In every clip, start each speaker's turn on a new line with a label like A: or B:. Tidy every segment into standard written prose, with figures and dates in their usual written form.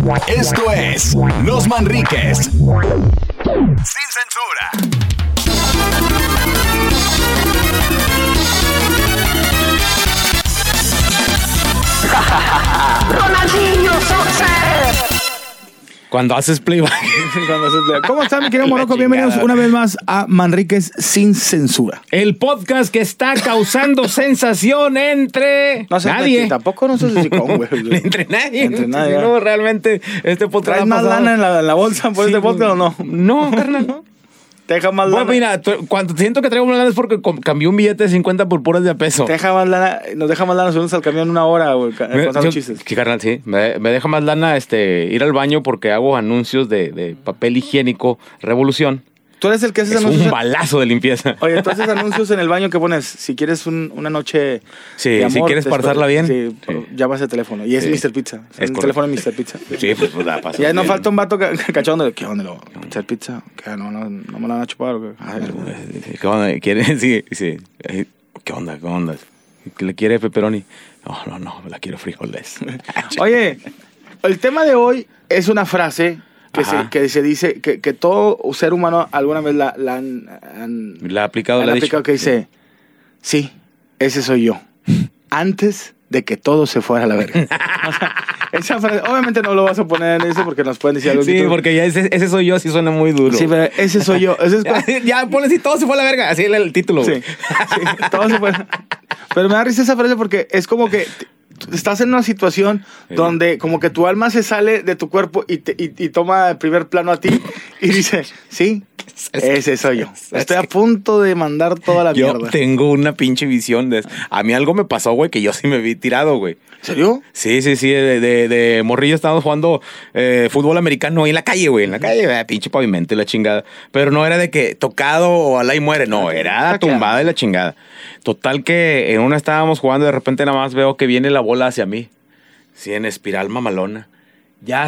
A: Esto es Los Manriques. Sin censura.
B: ¡Ronaldinho Success!
C: Cuando haces playback.
D: ¿Cómo están, mi querido Morocco? Bienvenidos una vez más a Manriques Sin Censura.
C: El podcast que está causando sensación entre
D: No sé,
C: nadie.
D: Tampoco no sé si con, güey.
C: Entre nadie.
D: Entre nadie.
C: No, realmente este podcast
D: ¿Traes
C: ha
D: más
C: pasado-
D: lana en la bolsa por
C: Sí,
D: este podcast o no?
C: No, carnal, no.
D: ¿Te deja más
C: Bueno,
D: lana?
C: mira, cuando siento que traigo más lana es porque cambié un billete de 50 por puras de a peso.
D: ¿Te deja más lana? Nos deja más lana subirnos al camión una hora, güey, contando chistes.
C: Sí, carnal, sí. Me deja más lana ir al baño porque hago anuncios de papel higiénico Revolución.
D: Tú eres el que haces
C: Es
D: anuncios.
C: un balazo de limpieza.
D: Oye, tú haces anuncios en el baño que pones, si quieres una noche
C: Sí,
D: de amor,
C: si quieres pasarla bien.
D: Sí,
C: Sí.
D: llamas el teléfono. Y es
C: Sí.
D: Mr. Pizza.
C: Es
D: El
C: correcto.
D: teléfono de Mr. Pizza.
C: Sí, pues da paso.
D: Ya no falta un vato cachondo. ¿Qué onda? ¿Mr. Pizza? ¿Qué? ¿No me la van a chupar o qué?
C: ¿Qué onda? ¿Quiere? Sí, sí. ¿Qué onda? ¿Qué onda? ¿Qué le quiere pepperoni? No, la quiero frijoles.
D: Oye, el tema de hoy es una frase que se dice que todo ser humano alguna vez la han
C: ¿La ha aplicado?
D: la
C: ¿La ha
D: aplicado,
C: dicho?
D: que dice, sí, ese soy yo. Antes de que todo se fuera a la verga. O sea, esa frase, obviamente no lo vas a poner en eso porque nos pueden decir algo.
C: Sí, porque ya ese soy yo, sí suena muy duro.
D: Sí, pero ese soy yo. Ese es
C: Ya pones y todo se fue a la verga. Así es el título.
D: Sí,
C: güey.
D: sí, todo se fue. Pero me da risa esa frase porque es como que estás en una situación donde como que tu alma se sale de tu cuerpo y toma el primer plano a ti y dice, sí, ese soy yo. Estoy a punto de mandar toda la
C: Yo
D: mierda.
C: tengo una pinche visión de... A mí algo me pasó, güey, que yo sí me vi tirado, güey.
D: ¿En serio?
C: Sí. De morrillo estábamos jugando fútbol americano ahí en la calle, güey. En la calle, pinche pavimento y la chingada. Pero no era de que tocado o alá y muere. No, era tumbada y la chingada. Total que en una estábamos jugando y de repente nada más veo que viene la bola hacia mí. Sí, en espiral mamalona. Ya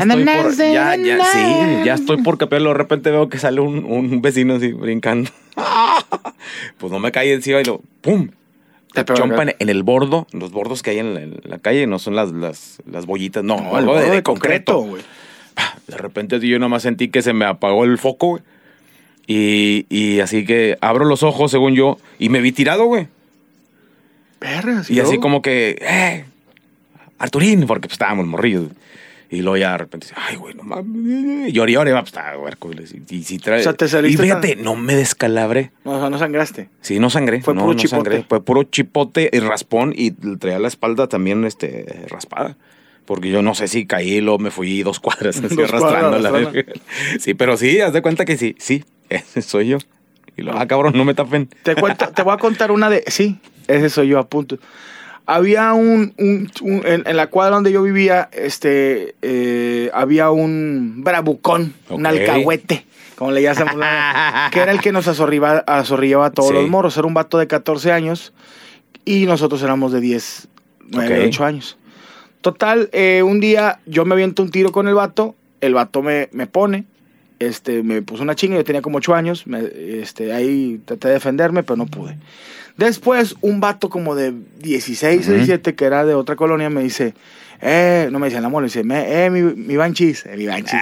C: estoy por capearlo. De repente veo que sale un vecino así brincando. Pues no me caí encima y ¡pum! Te chompa en el bordo. Los bordos que hay en la calle no son las bollitas. No,
D: No,
C: algo
D: el
C: de
D: de
C: concreto.
D: güey.
C: De repente yo nomás sentí que se me apagó el foco, güey. Y así que abro los ojos, según yo, y me vi tirado, güey.
D: Verga,
C: Y así como que, Arturín, porque pues estábamos morrillos. Y luego ya de repente, ay, güey, no mames. Lloré, pues estaba huerco. Y si trae.
D: O sea, te
C: y
D: saliste
C: fíjate, no me descalabré.
D: No, o sea, no sangraste.
C: Sí, no sangré.
D: Fue
C: no,
D: puro
C: no
D: chipote.
C: sangré. Fue puro chipote y raspón. Y traía la espalda también raspada. Porque yo no sé si caí y luego me fui 2 cuadras así
D: 2 cuadras
C: arrastrando la
D: arrastrando.
C: verga. Sí, pero sí, haz de cuenta que sí, ese soy yo. Y luego, cabrón, no me tapen.
D: Te voy a contar una de... Sí, ese soy yo, a punto. Había en la cuadra donde yo vivía, había un bravucón, un
C: Ok.
D: alcahuete, como le llamamos, que era el que nos azorrillaba a todos
C: Sí.
D: los morros. Era un vato de 14 años y nosotros éramos de 10, 9,
C: Ok.
D: 8 años. Total, un día yo me aviento un tiro con el vato me pone, me puso una chinga, yo tenía como 8 años, ahí traté de defenderme, pero no pude. Después, un vato como de 16 o 17, que era de otra colonia, me dice, no me decía la mole, me dice, mi Banchis, mi Banchis,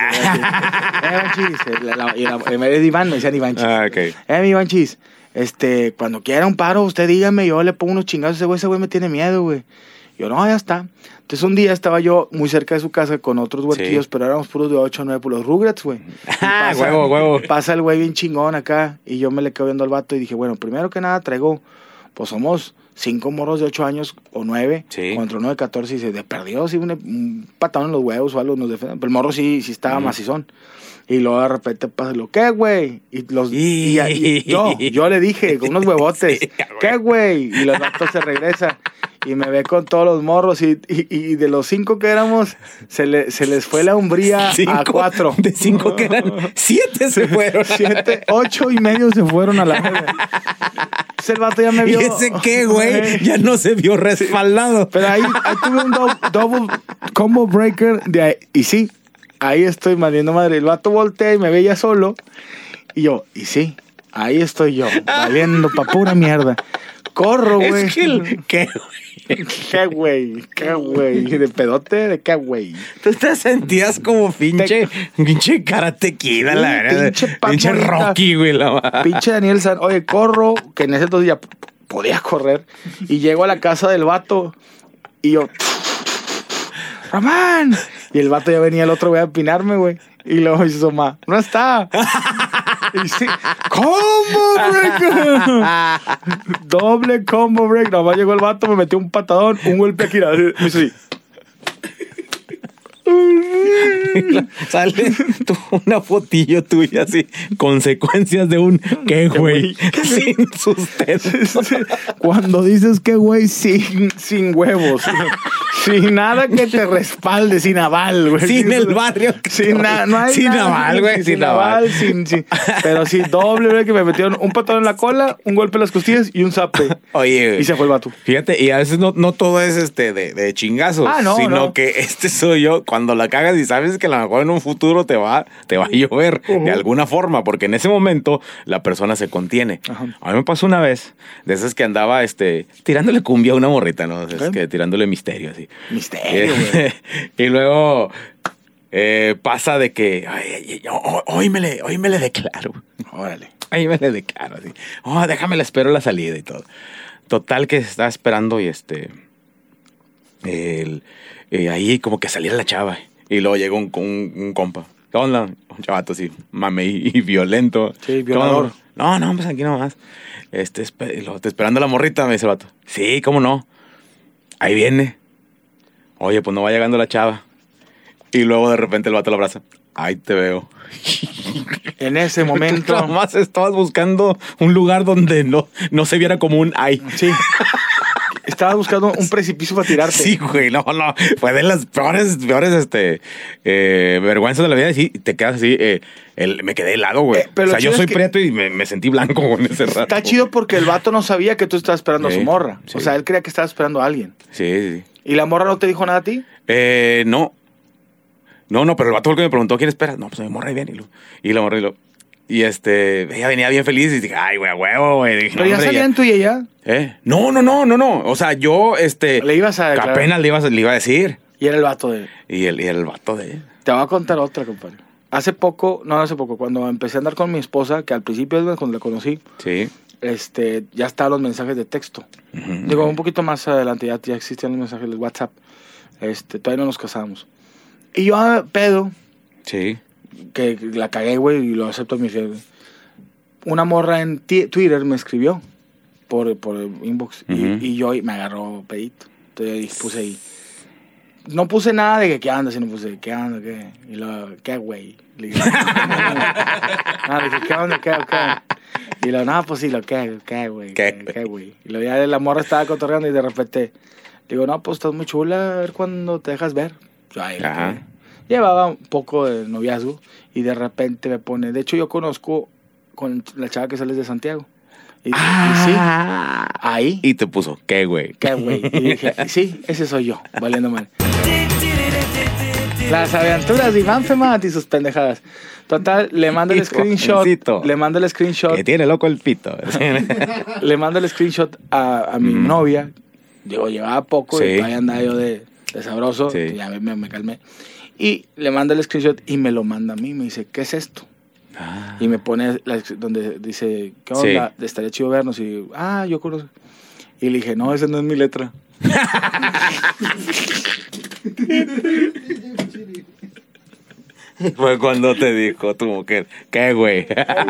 D: en vez de Iván, me decían Ivanchis.
C: Ok.
D: Mi Banchis, cuando quiera un paro, usted dígame, yo le pongo unos chingazos a ese güey me tiene miedo, güey. Yo, no, ya está. Entonces un día estaba yo muy cerca de su casa con otros huerquillos,
C: Sí.
D: pero éramos puros de 8 o 9, puros Rugrats, güey. Y
C: Huevo.
D: Pasa el güey bien chingón acá y yo me le quedo viendo al vato y dije, bueno, primero que nada traigo, pues somos 5 morros de 8 años o 9
C: Sí.
D: contra uno de 14 y se de perdido, sí, un patón en los huevos o algo nos defiende. Pero el morro sí estaba macizón. Y luego de repente pasa lo, ¿qué, güey? Y yo le dije, con unos huevotes,
C: Sí,
D: ¿qué, güey? Y los vatos se regresan. Y me ve con todos los morros. Y de los 5 que éramos, se les fue la umbría a 4.
C: De 5 que eran 7 se fueron.
D: 7, 8 y medio se fueron a la verga. El vato ya me
C: ¿Y
D: vio.
C: ese qué, güey? Ya no se vio respaldado.
D: Pero ahí tuve un double combo breaker de ahí. Y sí, ahí estoy valiendo madre. El vato voltea y me veía solo. Y yo, y sí, ahí estoy yo, valiendo pa' pura mierda. Corro, güey.
C: Es que ¿qué, güey?
D: ¿Qué, güey? ¿De pedote? ¿De qué, güey?
C: Tú te sentías como pinche Karate Kid, la verdad. Pinche Rocky, güey.
D: Pinche Daniel San. Oye, corro, que en ese entonces ya podía correr. Y llego a la casa del vato y yo... ¡Román! Y el vato ya venía el otro güey a empinarme, güey. Y luego dice su mamá, ¡no está! Y dice, ¡combo break! Doble combo break. Nomás llegó el vato, me metió un patadón, un golpe aquí. Me hizo así.
C: Sale una fotillo tuya así, consecuencias de un qué güey sin sustento.
D: Cuando dices qué güey sin huevos, sin nada que te respalde, sin aval, güey.
C: Sin el barrio.
D: No hay
C: sin
D: nada,
C: aval, güey.
D: Sin aval, pero sí, doble, güey, que me metieron un patón en la cola, un golpe en las costillas y un zape.
C: Oye, güey.
D: Y se fue el vato.
C: Fíjate, y a veces no todo es de chingazos, sino que soy yo cuando la cagas y sabes que a lo mejor en un futuro te va a llover de alguna forma, porque en ese momento la persona se contiene. Ajá. A mí me pasó una vez, de esas que andaba tirándole cumbia a una morrita, ¿no? Es que tirándole misterio, así.
D: Misterio, güey.
C: Y luego pasa de que, hoy me le declaro.
D: Órale.
C: Ahí me le declaro, así. Déjame la espero la salida y todo. Total que estaba esperando y ahí como que saliera la chava. Y luego llegó un compa. ¿Qué onda? Un chavato así, mame y violento.
D: Sí, violador.
C: No, pues aquí nomás. Te esperando la morrita, me dice el vato. Sí, ¿cómo no? Ahí viene. Oye, pues no va llegando la chava. Y luego de repente el vato la abraza. Ahí te veo.
D: En ese momento.
C: Tú nomás estabas buscando un lugar donde no se viera como un ay.
D: Sí. Estabas buscando un precipicio para tirarte.
C: Sí, güey, no. Fue de las peores vergüenzas de la vida. Y sí, te quedas así. Me quedé helado, güey. O sea, yo soy prieto y me sentí blanco en ese rato.
D: Está chido porque el vato no sabía que tú estabas esperando a su morra. Sí. O sea, él creía que estabas esperando a alguien.
C: Sí.
D: ¿Y la morra no te dijo nada a ti?
C: No. No, pero el vato fue el que me preguntó, ¿quién espera? No, pues mi morra ahí viene. Y la morra y ella venía bien feliz y dije, ay, güey, a huevo, güey.
D: ¿Pero ya salían tú y ella?
C: No. O sea, yo,
D: le ibas a declarar.
C: Apenas le iba a decir.
D: Y era el vato de él.
C: Y el vato de él.
D: Te voy a contar otra, compadre. Hace poco, cuando empecé a andar con mi esposa, que al principio es cuando la conocí,
C: sí.
D: Ya estaban los mensajes de texto. Uh-huh. Digo, un poquito más adelante ya existían los mensajes de WhatsApp. Todavía no nos casábamos. Y yo, pedo,
C: sí,
D: que la cagué, güey, y lo acepto en mi fiel. Una morra en Twitter me escribió por inbox. Uh-huh. Y yo me agarró pedito. Entonces puse ahí. No puse nada de que qué anda, sino puse qué anda, qué. Y luego, qué güey. Le dije, dije, qué onda, qué. Y luego, no, pues sí, lo qué, güey. Qué, güey. Y luego ya la morra estaba cotorreando y de repente digo, no, pues estás muy chula, a ver cuándo te dejas ver. Llevaba un poco de noviazgo y de repente me pone, de hecho yo conozco con la chava que sales de Santiago y sí, ahí
C: y te puso, qué güey,
D: y dije, sí, ese soy yo, valiendo mal. Las aventuras de Iván Femat y sus pendejadas. Total, le mando el screenshot
C: que tiene loco el pito.
D: Le mando el screenshot a mi novia. Digo, llevaba poco, sí. Y todavía andaba yo de sabroso, sí. Ya me calmé. Y le manda el screenshot y me lo manda a mí. Me dice, ¿qué es esto? Y me pone donde dice, ¿qué onda? Sí. Estaría chido vernos. Y yo conozco. Y le dije, no, esa no es mi letra.
C: Fue cuando te dijo tu mujer, ¿qué güey?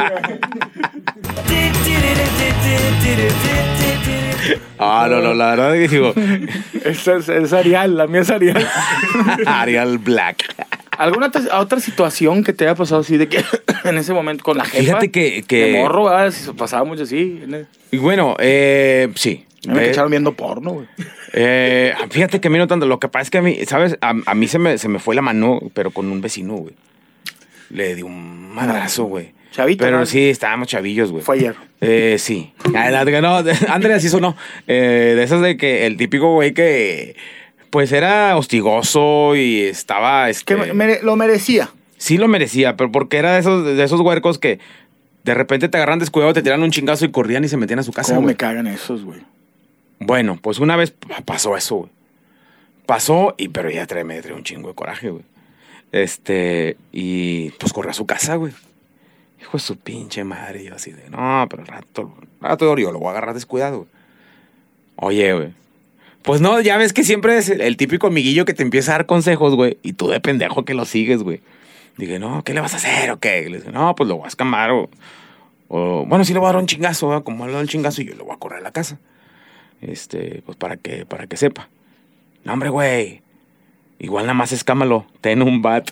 C: No, la verdad es que digo...
D: Es Arial, la mía es Arial.
C: Arial Black.
D: ¿Alguna otra situación que te haya pasado así de que en ese momento con la jefa?
C: Fíjate que...
D: De morro, ¿verdad? Pasaba mucho así.
C: Y bueno, sí.
D: Me echaron viendo porno, güey.
C: Fíjate que a mí no tanto. Lo que pasa es que a mí, ¿sabes? A mí se me fue la mano, pero con un vecino, güey. Le di un madrazo, güey.
D: Chavito.
C: Pero ¿no? Sí, estábamos chavillos, güey.
D: Fue ayer.
C: Sí. No, Andrés hizo no. De esas de que el típico güey que pues era hostigoso y estaba...
D: Que lo merecía.
C: Sí lo merecía, pero porque era de esos huercos que De repente te agarran descuidado, te tiran un chingazo y corrían y se metían a su casa,
D: ¿Cómo
C: güey.
D: me cagan esos, güey?
C: Bueno, pues una vez pasó eso, güey. Pasó, pero ya me trae un chingo de coraje, güey. Y pues corrió a su casa, güey. Hijo de su pinche madre. Y yo así de, no, pero rato yo lo voy a agarrar descuidado, güey. Oye, güey. Pues no, ya ves que siempre es el típico amiguillo que te empieza a dar consejos, güey. Y tú de pendejo que lo sigues, güey. Dije, no, ¿qué le vas a hacer o qué? Le dije, no, pues lo voy a escamar o bueno, sí le voy a dar un chingazo, ¿verdad? Como le doy un chingazo y yo lo voy a correr a la casa. Pues para que sepa. No, hombre, güey. Igual nada más escámalo. Ten un bat.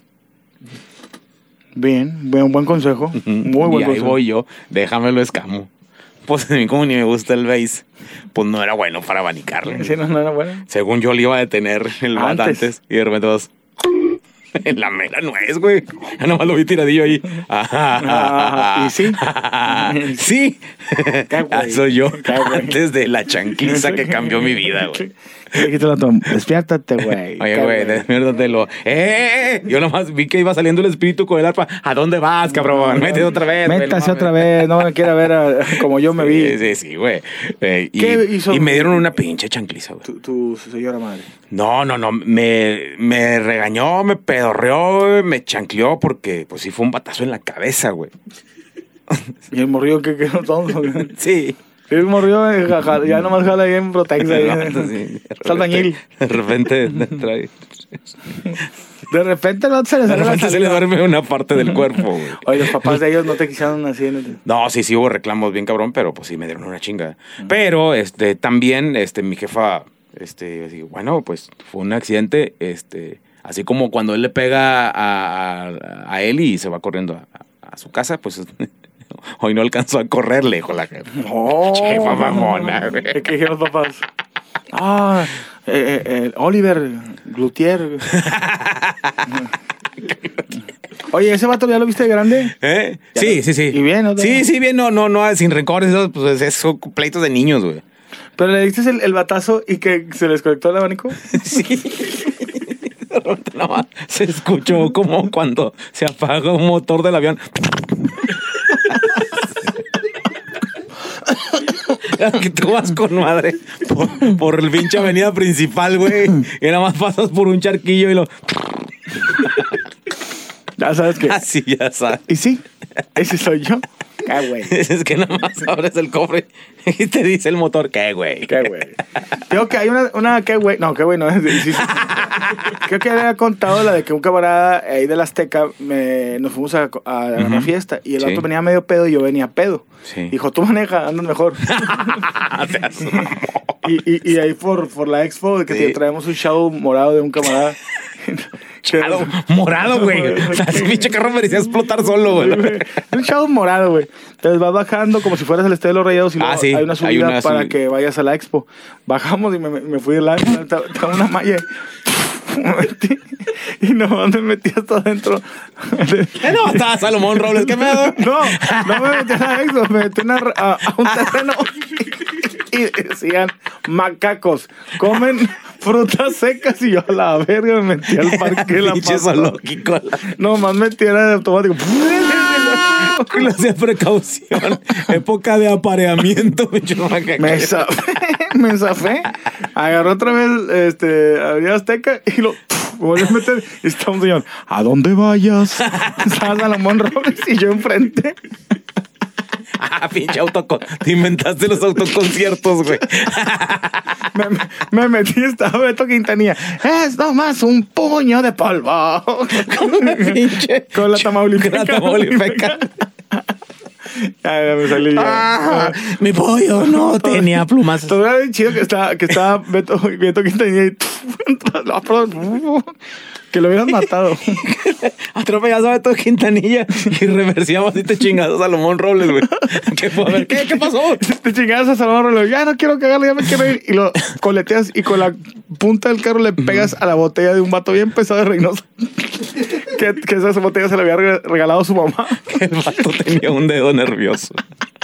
D: Bien, buen consejo. Muy buen
C: Y ahí
D: consejo.
C: voy yo. Déjamelo escamo. Pues a mí como ni me gusta el base, pues no era bueno para abanicarle.
D: Sí, no era bueno.
C: Según yo le iba a detener el bat antes. Y de repente vas... En la mera nuez, güey. Ya nomás lo vi tiradillo ahí.
D: ¿Y sí?
C: Sí.
D: Qué güey.
C: Soy yo.
D: Qué güey.
C: Antes de la chanquiza que cambió mi vida, güey.
D: Le dijiste al vato, despiértate, güey.
C: Oye,
D: Qué
C: güey, despiértatelo. Yo nomás vi que iba saliendo el espíritu con el arpa. ¿A dónde vas, cabrón? Métete otra vez. güey,
D: Métase
C: no
D: otra
C: mames.
D: vez, no me quiera ver como yo me vi.
C: Sí, güey.
D: ¿Qué hizo?
C: Y me dieron una pinche chancliza, güey.
D: Tu señora madre.
C: No. Me regañó, me pedorreó, güey, me chancleó porque, pues sí, fue un batazo en la cabeza, güey.
D: Y el morrillo que no tonto.
C: Sí.
D: El morrillo ya nomás jala ahí en Protex. Ahí.
C: Sí,
D: Saldañil.
C: de repente trae.
D: De repente no se les
C: De
D: sale la
C: repente se le
D: saliva.
C: duerme una parte del cuerpo, güey.
D: Oye, los papás de ellos no te quisieron así.
C: No, sí hubo reclamos bien cabrón, pero pues sí me dieron una chinga. Pero también mi jefa así, bueno, pues fue un accidente, así como cuando él le pega a él y se va corriendo a su casa, pues hoy no alcanzó a correr lejos la jefa.
D: Oh,
C: Jefa mamona, güey.
D: ¿Qué dijeron los papás? Oliver Glutier. Oye, ¿ese vato ya lo viste de grande?
C: Sí.
D: ¿Y bien, no?
C: Sí, bien, no, sin rencores, pues son pleitos de niños, güey.
D: Pero le diste el batazo y que se les conectó el abanico.
C: Sí. De repente nomás se escuchó como cuando se apaga un motor del avión. Que tú vas con madre por el pinche avenida principal, güey. Y nada más pasas por un charquillo y lo...
D: Ya sabes que.
C: Así ya sabes.
D: ¿Y sí? Ese soy yo. ¿Qué, güey?
C: Es que nada más abres el cofre y te dice el motor, ¿qué, güey?
D: ¿Qué, güey? Creo que hay una ¿qué, güey? No, ¿qué, güey? No. Sí. Creo que había contado la de que un camarada ahí del Azteca nos fuimos a una fiesta y el
C: Sí.
D: vato venía medio pedo y yo venía pedo.
C: Sí.
D: Dijo, tú maneja, andas mejor. y ahí por la expo que
C: Sí.
D: traemos un shadow morado de un camarada.
C: Morado, güey. O sea, ese pinche carro merecía explotar solo, güey.
D: Un shadow morado, güey. Entonces vas bajando como si fueras el Estadio de los Rayados y luego
C: Sí,
D: hay una subida para
C: subida.
D: que vayas a la expo. Bajamos y me fui de lado, estaba una malla. Me metí, y no me metí hasta adentro.
C: No, estaba Salomón Robles, ¿qué pedo?
D: No me metí a la expo, me metí a un terreno y decían macacos, comen frutas secas y yo a la verga me metí al parque de la
C: Pinche
D: Paz.
C: zoológico.
D: No, más metí era de automático.
C: Y lo hacía precaución. Época de apareamiento, pinche macaco.
D: Me zafé. Agarró otra vez Avenida Azteca y lo volvió a meter. Y está un señor, ¿a dónde vayas? Estaba Salomón Robles y yo enfrente.
C: Pinche te inventaste los autoconciertos, güey.
D: Me metí, estaba Beto Quintanilla. Es nomás un puño de polvo.
C: Pinche.
D: Con la Tamaulipeca.
C: Con la Tamaulipeca.
D: Ya me salí ya.
C: Mi pollo no tenía plumas.
D: Todo era bien chido que estaba Beto Quintanilla y que lo hubieran matado.
C: Atropellado a Beto Quintanilla y reversíamos y te chingados a Salomón Robles, güey. ¿Qué fue? A ver, ¿qué pasó?
D: Te chingadas a Salvador Robles. Ya no quiero cagarle, ya me quiero ir. Y lo coleteas y con la punta del carro le pegas a la botella de un vato bien pesado de Reynosa. que esa botella se le había regalado a su mamá.
C: El vato tenía un dedo nervioso.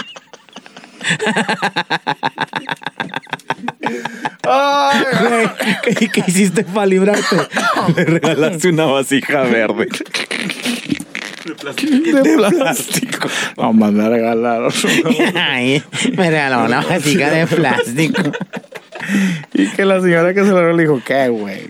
D: Ay,
C: Güey, ¿qué hiciste para librarte? Le regalaste una vasija verde.
D: De plástico. No, más me regalaron.
C: Ay, me regaló una vasija de plástico.
D: Y que la señora que se lo le dijo, ¿qué, güey?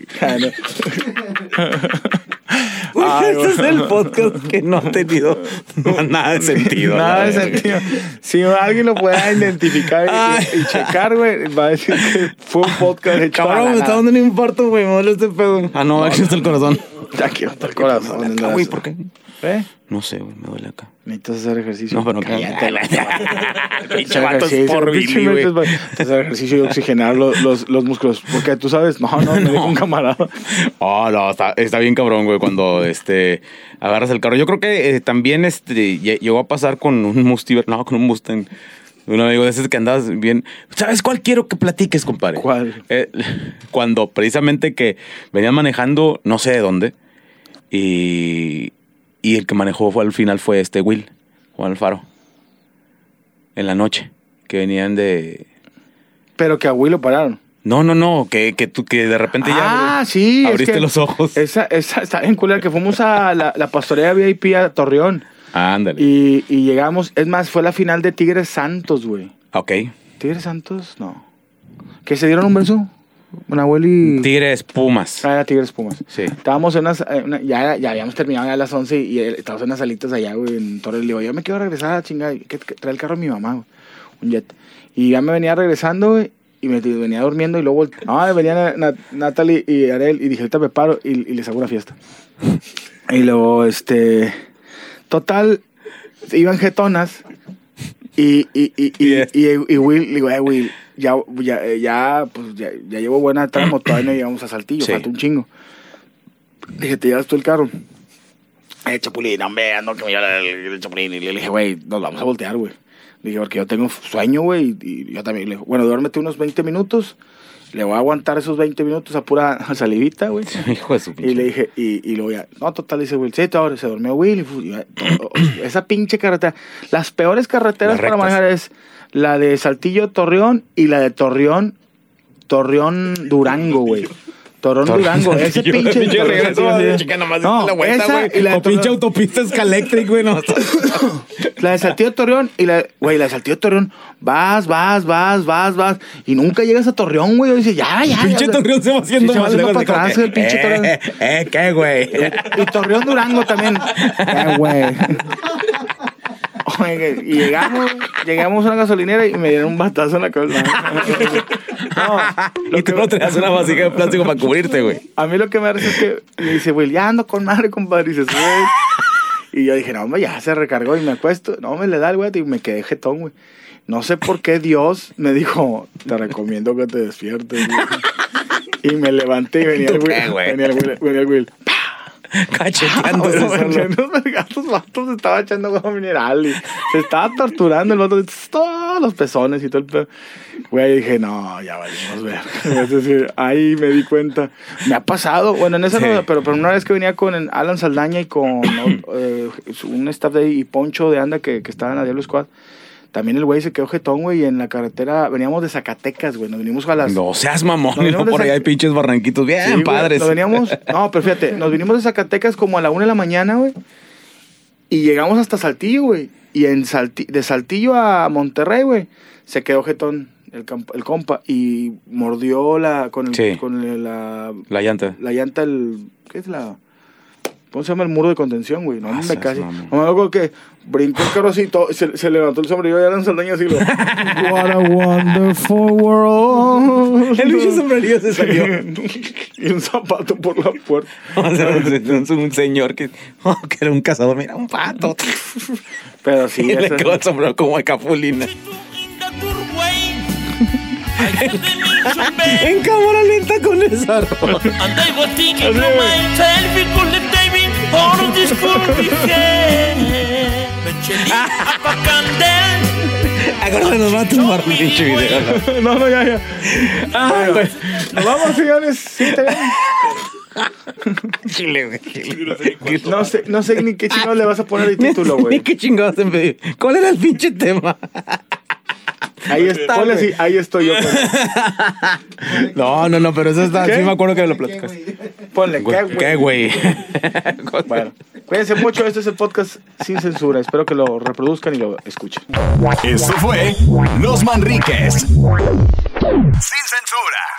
C: Este es el podcast que no ha tenido nada de sentido.
D: Nada de sentido. Si alguien lo pueda identificar y checar, güey, va a decir que fue un podcast hecho.
C: Cabrón, me está dando un infarto, güey. Me duele este pedo. Ah, no, aquí está el corazón.
D: Aquí está el corazón.
C: Güey, ¿por qué?
D: No
C: sé, güey, me duele acá.
D: Necesitas hacer ejercicio.
C: No, pero
D: cállate.
C: Pinche vato es horrible, güey.
D: Hacer ejercicio y oxigenar los músculos. Porque tú sabes, no, me dijo un camarada.
C: Oh, no, está bien cabrón, güey, cuando agarras el carro. Yo creo que también llegó a pasar con un Mustang. Un amigo de esos que andabas bien. ¿Sabes cuál quiero que platiques, compadre?
D: ¿Cuál?
C: Cuando precisamente que venían manejando, no sé de dónde, y el que manejó al final fue Will, Juan Alfaro. En la noche, que venían de...
D: Pero que a Will lo pararon.
C: No, que de repente ya
D: sí,
C: abriste los ojos.
D: Esa está bien culera, que fuimos a la pastorea VIP a Torreón.
C: Ándale.
D: Y llegamos, es más, fue la final de Tigres Santos, güey.
C: Ok.
D: ¿Tigres Santos? No. ¿Que se dieron un beso? Nahuel y...
C: Tigres Pumas.
D: Era Tigres Pumas.
C: Sí.
D: Estábamos en ya habíamos terminado ya a las 11 y estábamos en unas salitas allá, güey, en Torres. Le digo, yo me quiero regresar a chingada. Que trae el carro de mi mamá, güey. Un jet. Y ya me venía regresando, güey. Y me venía durmiendo y luego... venía Natalie y Arel. Y dije, ahorita me paro y les hago una fiesta. Y luego, total, iban jetonas. Y Will, digo, Will, ya llevo buena tramo, todavía no llegamos a Saltillo,
C: sí.
D: Falta un chingo. Dije, ¿te llevas tú el carro? Chapulín, hombre, ando que me lleva el Chapulín. Y le dije, güey, nos vamos a voltear, güey. Le dije, porque yo tengo sueño, güey, y yo también. Le dije, bueno, duérmete unos 20 minutos. Le voy a aguantar esos 20 minutos a pura salivita, güey.
C: Hijo de su pinche.
D: Y le dije, y luego ya, no, total, dice Will, sí, ahora se durmió Will. Esa pinche carretera. Las peores carreteras para manejar es la de Saltillo, Torreón y la de Torreón, Durango, güey. Durango, ese pinche
C: la vuelta, güey. O pinche autopista Escaléctric, güey. No.
D: La de Saltillo Torreón y la de Saltillo Torreón, vas. Y nunca llegas a Torreón, güey. Y dice, ya.
C: Pinche Torreón se va haciendo
D: más
C: lejos.
D: para atrás, el pinche Torreón.
C: ¿Qué, güey?
D: Y Torreón Durango también. Güey. Oye, y llegamos a una gasolinera y me dieron un batazo en la cabeza.
C: Y tú no traías una vasija de plástico para cubrirte, güey.
D: A mí lo que me hace es que me dice, güey, ya ando con madre, compadre. Y se sube. Y yo dije, no, hombre, ya se recargó y me acuesto. No, me le da el güey y me quedé jetón, güey. No sé por qué Dios me dijo, te recomiendo que te despiertes, güey. Y me levanté y venía el güey.
C: Cacheteándose
D: Los vatos se estaba echando agua mineral y se estaba torturando el vato, todos los pezones y todo el pedo. Güey, dije, no, ya valimos ver. Es decir, ahí me di cuenta. Me ha pasado, bueno, en esa no, pero una vez que venía con Alan Saldaña y con un staff de ahí, y Poncho de Anda que estaba en la Diablo Squad. También el güey se quedó jetón, güey, y en la carretera veníamos de Zacatecas, güey. Nos vinimos a las...
C: No seas mamón, no, por allá hay pinches barranquitos bien padres.
D: Nos veníamos... No, pero fíjate, nos vinimos de Zacatecas como a la 1 de la mañana, güey. Y llegamos hasta Saltillo, güey. Y de Saltillo a Monterrey, güey, se quedó jetón el compa. Y mordió la
C: llanta.
D: La llanta, ¿qué es la...? ¿Cómo se llama el muro de contención, güey? No, me casi. No me acuerdo que brincó el carro así, se levantó el sombrero y ya eran Saldaña así. What a wonderful world.
C: El bicho sombrerillo se salió.
D: Y un zapato por la puerta.
C: O sea, un señor que era un cazador, mira, un pato.
D: Pero sí.
C: Y le quedó el sombrero como de Capulina. En cámara lenta con esa ropa. Ahora nos va a tumbar un pinche video.
D: No, ya.
C: Ay, güey.
D: Nos vamos, señores. Sí, te ven.
C: Chile, güey.
D: No sé ni qué chingados le vas a poner de título, güey.
C: Ni qué chingados te pedí. ¿Cuál era el pinche tema?
D: Ahí está, ponle así, ahí estoy yo.
C: No, pero eso está.
D: ¿Qué?
C: Sí me acuerdo que me lo platicas.
D: Ponle,
C: ¿Qué, güey?
D: Bueno. Cuídense mucho, este es el podcast Sin Censura. Espero que lo reproduzcan y lo escuchen.
A: Esto fue Los Manriques. Sin Censura.